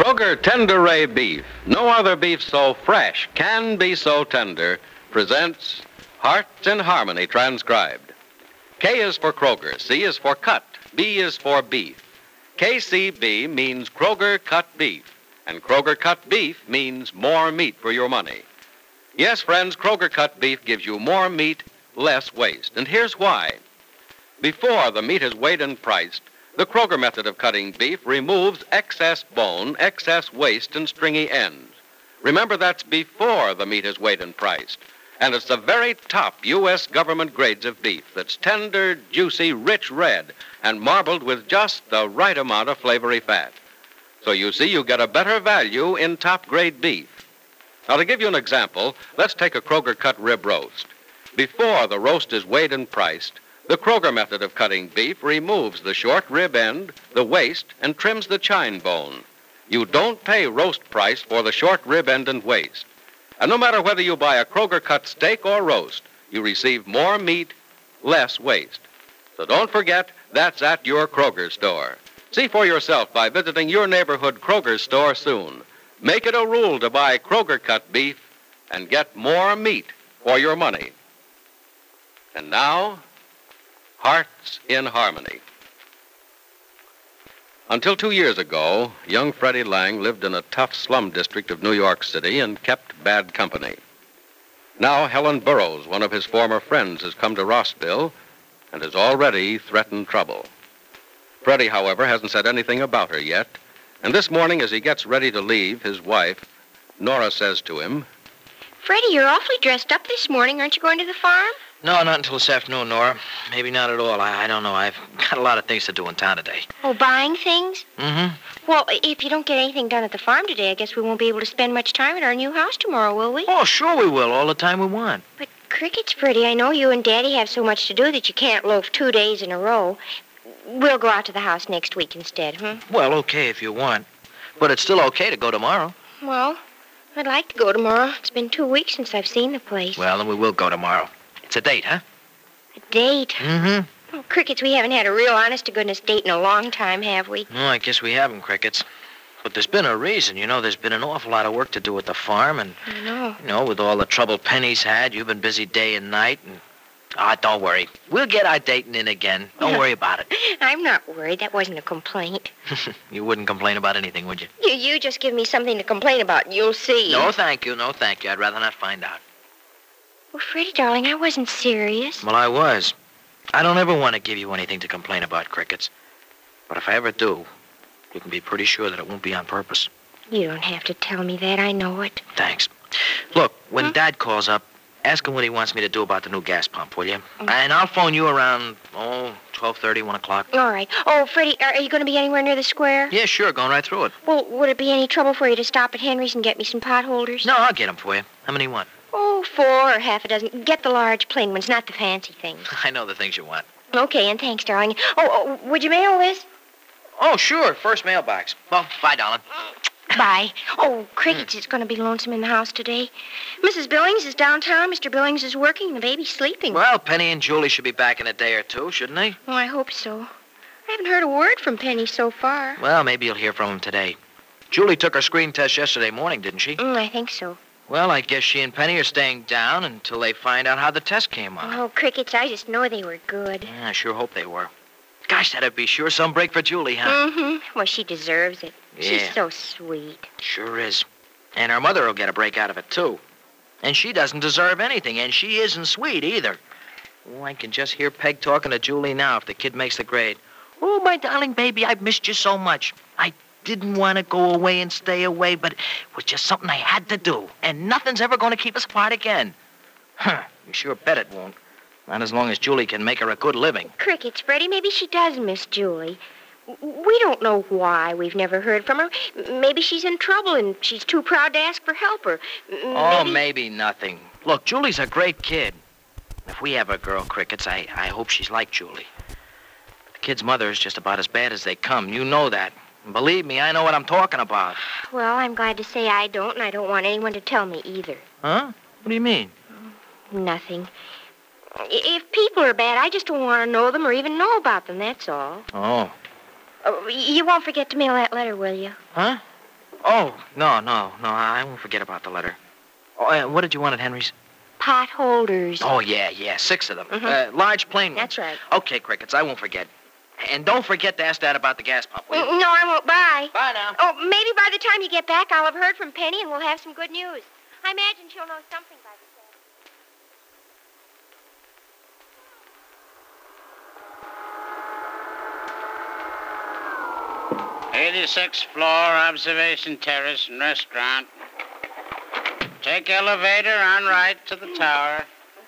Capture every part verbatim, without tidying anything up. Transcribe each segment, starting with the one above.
Kroger Tender Ray Beef, no other beef so fresh can be so tender, presents Hearts in Harmony transcribed. K is for Kroger, C is for cut, B is for beef. K C B means Kroger cut beef, and Kroger cut beef means more meat for your money. Yes, friends, Kroger cut beef gives you more meat, less waste. And here's why. Before the meat is weighed and priced, the Kroger method of cutting beef removes excess bone, excess waste, and stringy ends. Remember, that's before the meat is weighed and priced. And it's the very top U S government grades of beef that's tender, juicy, rich red, and marbled with just the right amount of flavory fat. So you see, you get a better value in top-grade beef. Now, to give you an example, let's take a Kroger cut rib roast. Before the roast is weighed and priced, the Kroger method of cutting beef removes the short rib end, the waist, and trims the chine bone. You don't pay roast price for the short rib end and waist. And no matter whether you buy a Kroger cut steak or roast, you receive more meat, less waste. So don't forget, that's at your Kroger store. See for yourself by visiting your neighborhood Kroger store soon. Make it a rule to buy Kroger cut beef and get more meat for your money. And now, Hearts in Harmony. Until two years ago, young Freddie Lang lived in a tough slum district of New York City and kept bad company. Now Helen Burroughs, one of his former friends, has come to Rossville and has already threatened trouble. Freddie, however, hasn't said anything about her yet, and this morning as he gets ready to leave, his wife, Nora, says to him, Freddie, you're awfully dressed up this morning. Aren't you going to the farm? No, not until this afternoon, Nora. Maybe not at all. I, I don't know. I've got a lot of things to do in town today. Oh, buying things? Mm-hmm. Well, if you don't get anything done at the farm today, I guess we won't be able to spend much time at our new house tomorrow, will we? Oh, sure we will. All the time we want. But, Cricket's pretty. I know you and Daddy have so much to do that you can't loaf two days in a row. We'll go out to the house next week instead, huh? Well, okay if you want. But it's still okay to go tomorrow. Well, I'd like to go tomorrow. It's been two weeks since I've seen the place. Well, then we will go tomorrow. It's a date, huh? A date? Mm-hmm. Oh, Crickets, we haven't had a real honest-to-goodness date in a long time, have we? No, I guess we haven't, Crickets. But there's been a reason. You know, there's been an awful lot of work to do at the farm, and, I know. you know, with all the trouble Penny's had, you've been busy day and night, and... Ah, don't worry. We'll get our dating in again. Don't worry about it. I'm not worried. That wasn't a complaint. You wouldn't complain about anything, would you? You, you just give me something to complain about, and you'll see. No, thank you. No, thank you. I'd rather not find out. Well, Freddie, darling, I wasn't serious. Well, I was. I don't ever want to give you anything to complain about, Crickets. But if I ever do, you can be pretty sure that it won't be on purpose. You don't have to tell me that. I know it. Thanks. Look, when Huh? Dad calls up, ask him what he wants me to do about the new gas pump, will you? Mm. And I'll phone you around, oh, twelve thirty, one o'clock. All right. Oh, Freddie, are, are you going to be anywhere near the square? Yeah, sure, going right through it. Well, would it be any trouble for you to stop at Henry's and get me some pot holders? No, I'll get them for you. How many you want? Oh, four or half a dozen. Get the large plain ones, not the fancy things. I know the things you want. Okay, and thanks, darling. Oh, oh would you mail this? Oh, sure, first mailbox. Well, bye, darling. Bye. Oh, Crickets, it's going to be lonesome in the house today. Missus Billings is downtown. Mister Billings is working, and the baby's sleeping. Well, Penny and Julie should be back in a day or two, shouldn't they? Oh, I hope so. I haven't heard a word from Penny so far. Well, maybe you'll hear from them today. Julie took her screen test yesterday morning, didn't she? Mm, I think so. Well, I guess she and Penny are staying down until they find out how the test came out. Oh, Crickets, I just know they were good. Yeah, I sure hope they were. Gosh, that'd be sure some break for Julie, huh? Mm-hmm. Well, she deserves it. She's Yeah. so sweet. Sure is. And her mother will get a break out of it, too. And she doesn't deserve anything, and she isn't sweet either. Oh, I can just hear Peg talking to Julie now if the kid makes the grade. Oh, my darling baby, I've missed you so much. I didn't want to go away and stay away, but it was just something I had to do. And nothing's ever going to keep us apart again. Huh, you sure bet it won't. Not as long as Julie can make her a good living. Crickets, Freddie, maybe she does miss Julie. We don't know why. We've never heard from her. Maybe she's in trouble and she's too proud to ask for help. Or maybe... Oh, maybe nothing. Look, Julie's a great kid. If we have a girl, Crickets, I, I hope she's like Julie. The kid's mother is just about as bad as they come. You know that. And believe me, I know what I'm talking about. Well, I'm glad to say I don't, and I don't want anyone to tell me either. Huh? What do you mean? Nothing. If people are bad, I just don't want to know them or even know about them, that's all. Oh. Oh, you won't forget to mail that letter, will you? Huh? Oh, no, no, no, I won't forget about the letter. Oh, uh, what did you want at Henry's? Pot holders. Oh, yeah, yeah, six of them. Mhm. Uh, large, plain ones. That's right. Okay, Crickets, I won't forget. And don't forget to ask Dad about the gas pump, will you? Mm, No, I won't. Bye. Bye now. Oh, maybe by the time you get back, I'll have heard from Penny and we'll have some good news. I imagine she'll know something by the time. eighty-sixth floor, observation terrace and restaurant. Take elevator on right to the tower.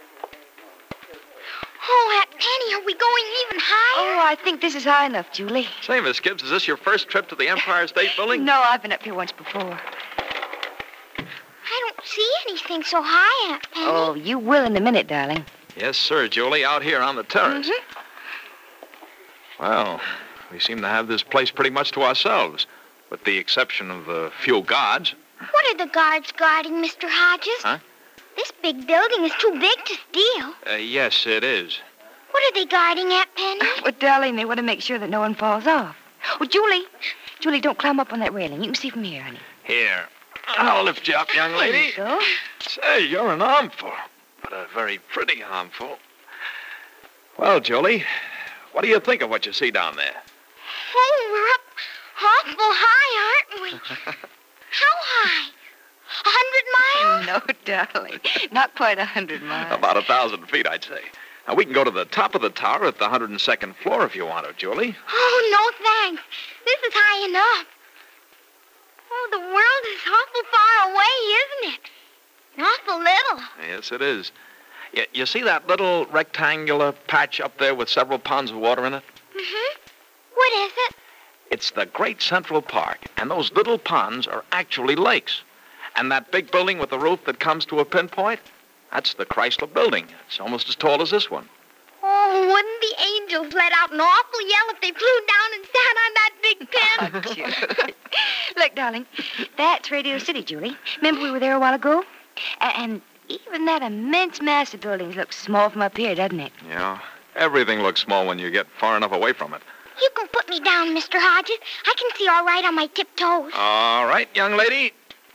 Oh, Aunt Penny, are we going even higher? Oh, I think this is high enough, Julie. Say, Miss Gibbs, is this your first trip to the Empire State Building? No, I've been up here once before. I don't see anything so high, Aunt Penny. Oh, you will in a minute, darling. Yes, sir, Julie, out here on the terrace. Mm-hmm. Well, we seem to have this place pretty much to ourselves, with the exception of the few guards. What are the guards guarding, Mister Hodges? Huh? This big building is too big to steal. Uh, yes, it is. What are they guarding, Aunt Penny? Well, darling, they want to make sure that no one falls off. Oh, Julie. Julie, don't climb up on that railing. You can see from here, honey. Here. I'll lift you up, young There lady. you go. Say, you're an armful, but a very pretty armful. Well, Julie, what do you think of what you see down there? Oh, we're up awful high, aren't we? How high? A hundred miles? No, darling. Not quite a hundred miles. About a thousand feet, I'd say. Now, we can go to the top of the tower at the one hundred second floor if you want to, Julie. Oh, no thanks. This is high enough. Oh, the world is awful far away, isn't it? An awful little. Yes, it is. You, you see that little rectangular patch up there with several ponds of water in it? Mm-hmm. What is it? It's the Great Central Park, and those little ponds are actually lakes. And that big building with the roof that comes to a pinpoint, that's the Chrysler Building. It's almost as tall as this one. Oh, wouldn't the angels let out an awful yell if they flew down and sat on that big pin? Julie. Look, darling, that's Radio City, Julie. Remember we were there a while ago? A- And even that immense mass of buildings looks small from up here, doesn't it? Yeah, everything looks small when you get far enough away from it. You can put me down, Mister Hodges. I can see all right on my tiptoes. All right, young lady.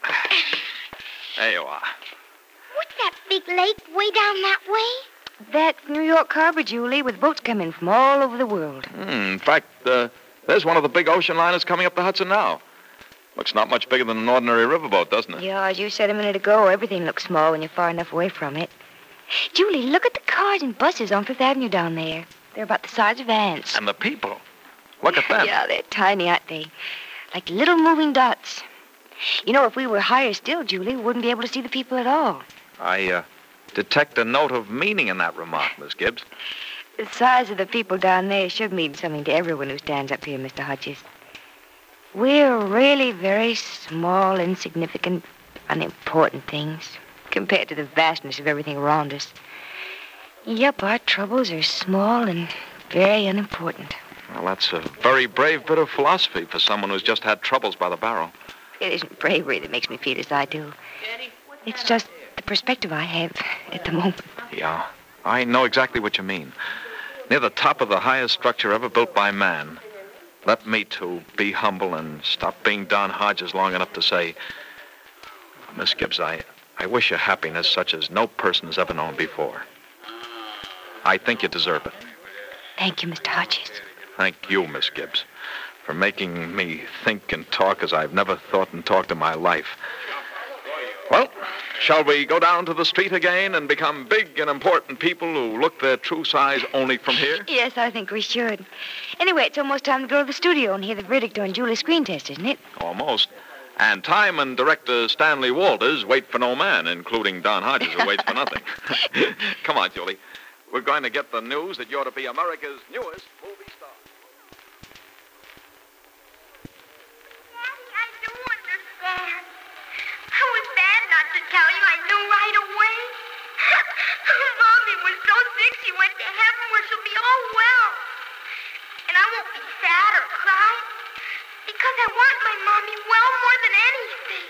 There you are. What's that big lake way down that way? That's New York Harbor, Julie, with boats coming from all over the world. Hmm, in fact, uh, there's one of the big ocean liners coming up the Hudson now. Looks not much bigger than an ordinary riverboat, doesn't it? Yeah, as you said a minute ago, everything looks small when you're far enough away from it. Julie, look at the cars and buses on Fifth Avenue down there. They're about the size of ants. And the people. Look at them. Yeah, they're tiny, aren't they? Like little moving dots. You know, if we were higher still, Julie, we wouldn't be able to see the people at all. I uh, detect a note of meaning in that remark, Miss Gibbs. The size of the people down there should mean something to everyone who stands up here, Mister Hodges. We're really very small, insignificant, unimportant things compared to the vastness of everything around us. Yep, our troubles are small and very unimportant. Well, that's a very brave bit of philosophy for someone who's just had troubles by the barrel. It isn't bravery that makes me feel as I do. It's just the perspective I have at the moment. Yeah, I know exactly what you mean. Near the top of the highest structure ever built by man, let me, too, be humble and stop being Don Hodges long enough to say, Miss Gibbs, I, I wish you happiness such as no person has ever known before. I think you deserve it. Thank you, Mister Hodges. Thank you, Miss Gibbs, for making me think and talk as I've never thought and talked in my life. Well, shall we go down to the street again and become big and important people who look their true size only from here? Yes, I think we should. Anyway, it's almost time to go to the studio and hear the verdict on Julie's screen test, isn't it? Almost. And time and director Stanley Walters wait for no man, including Don Hodges, who waits for nothing. Come on, Julie. We're going to get the news that you're to be America's newest movie star. Daddy, I do understand. I was bad not to tell you. I knew right away. Mommy was so sick she went to heaven where she'll be all well. And I won't be sad or cry because I want my mommy well more than anything.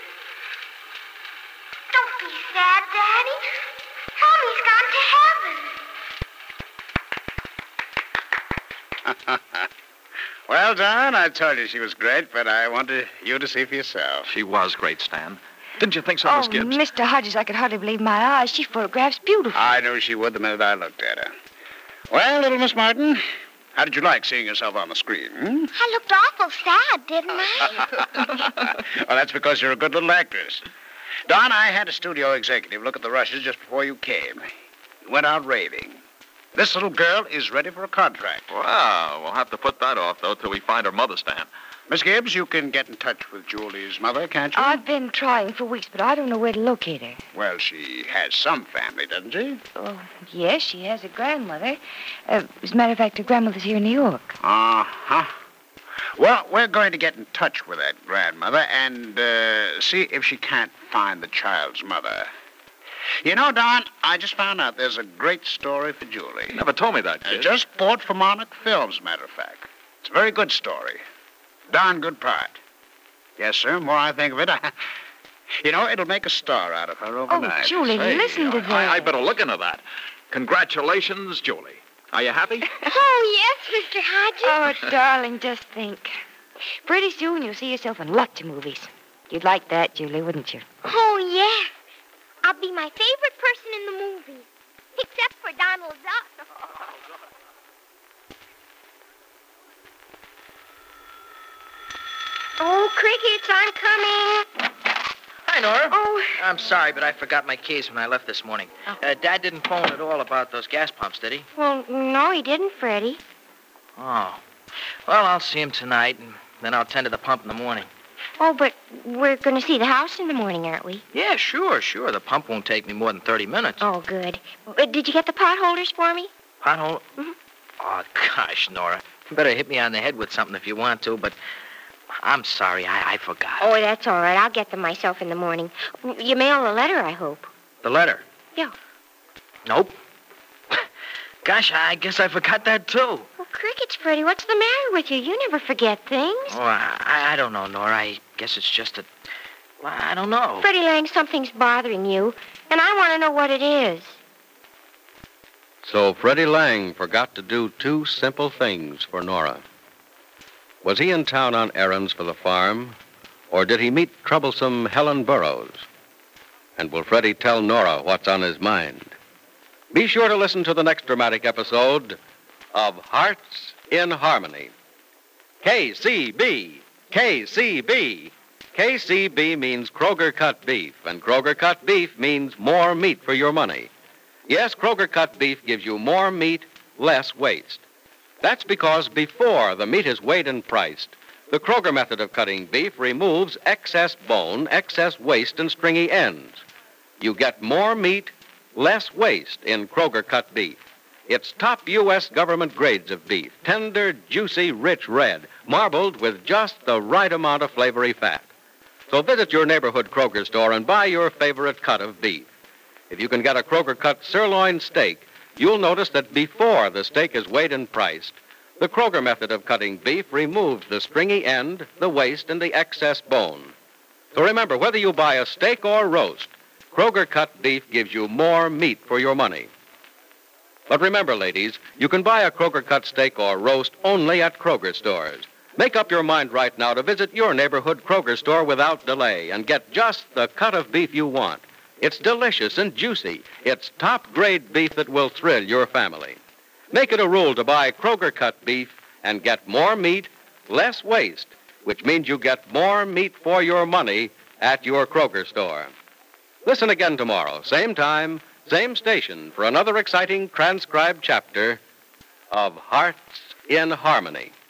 Don't be sad, Daddy. Mommy's gone to heaven. Well, Don, I told you she was great, but I wanted you to see for yourself. She was great, Stan. Didn't you think so, Miss Oh, Gibbs? Mister Hodges, I could hardly believe my eyes. She photographs beautifully. I knew she would the minute I looked at her. Well, little Miss Martin, how did you like seeing yourself on the screen? Hmm? I looked awful sad, didn't I? Well, that's because you're a good little actress. Don, I had a studio executive look at the rushes just before you came. He went out raving. This little girl is ready for a contract. Well, we'll have to put that off, though, till we find her mother, Stan. Miss Gibbs, you can get in touch with Julie's mother, can't you? I've been trying for weeks, but I don't know where to locate her. Well, she has some family, doesn't she? Oh, yes, she has a grandmother. Uh, as a matter of fact, her grandmother's here in New York. Uh-huh. Well, we're going to get in touch with that grandmother and uh, see if she can't find the child's mother. You know, Don, I just found out there's a great story for Julie. Never told me that, Uh, kid. just bought for Monarch Films, matter of fact. It's a very good story. Darn good part. Yes, sir, more I think of it, I... You know, it'll make a star out of her overnight. Oh, Julie, Hey, listen to that. I, I better look into that. Congratulations, Julie. Are you happy? Oh, yes, Mister Hodges. Oh, darling, just think. Pretty soon you'll see yourself in lots of movies. You'd like that, Julie, wouldn't you? Oh, yes. I'll be my favorite person in the movie. Except for Donald Duck. Oh, Crickets, I'm coming. Hi, Nora. Oh. I'm sorry, but I forgot my keys when I left this morning. Uh, Dad didn't phone at all about those gas pumps, did he? Well, no, he didn't, Freddie. Oh. Well, I'll see him tonight, and then I'll tend to the pump in the morning. Oh, but we're going to see the house in the morning, aren't we? Yeah, sure, sure. The pump won't take me more than thirty minutes. Oh, good. Uh, did you get the potholders for me? Pothole? Mhm. Oh, gosh, Nora. You better hit me on the head with something if you want to, but I'm sorry, I, I forgot. Oh, that's all right. I'll get them myself in the morning. You mail a letter, I hope. The letter? Yeah. Nope. Gosh, I guess I forgot that, too. Well, Crickets, Freddie, what's the matter with you? You never forget things. Oh, I, I don't know, Nora. I guess it's just a... Well, I don't know. Freddie Lang, something's bothering you, and I want to know what it is. So Freddie Lang forgot to do two simple things for Nora. Was he in town on errands for the farm, or did he meet troublesome Helen Burroughs? And will Freddie tell Nora what's on his mind? Be sure to listen to the next dramatic episode of Hearts in Harmony. K C B, K C B. K C B means Kroger cut beef, and Kroger cut beef means more meat for your money. Yes, Kroger cut beef gives you more meat, less waste. That's because before the meat is weighed and priced, the Kroger method of cutting beef removes excess bone, excess waste, and stringy ends. You get more meat, less waste in Kroger cut beef. It's top U S government grades of beef, tender, juicy, rich red, marbled with just the right amount of flavory fat. So visit your neighborhood Kroger store and buy your favorite cut of beef. If you can get a Kroger cut sirloin steak, you'll notice that before the steak is weighed and priced, the Kroger method of cutting beef removes the stringy end, the waste, and the excess bone. So remember, whether you buy a steak or roast, Kroger cut beef gives you more meat for your money. But remember, ladies, you can buy a Kroger cut steak or roast only at Kroger stores. Make up your mind right now to visit your neighborhood Kroger store without delay and get just the cut of beef you want. It's delicious and juicy. It's top-grade beef that will thrill your family. Make it a rule to buy Kroger cut beef and get more meat, less waste, which means you get more meat for your money at your Kroger store. Listen again tomorrow, same time, same station, for another exciting transcribed chapter of Hearts in Harmony.